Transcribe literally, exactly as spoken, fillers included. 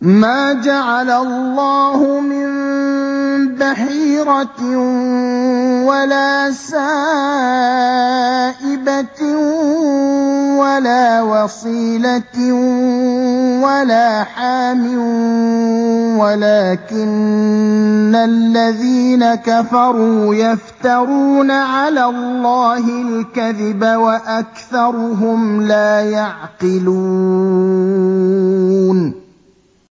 مَا جَعَلَ اللَّهُ مِن بَحِيرَةٍ وَلَا سَائِبَةٍ وَلَا وَصِيلَةٍ وَلَا حَامٍ وَلَٰكِنَّ الَّذِينَ كَفَرُوا يَفْتَرُونَ عَلَى اللَّهِ الْكَذِبَ وَأَكْثَرُهُمْ لَا يَعْقِلُونَ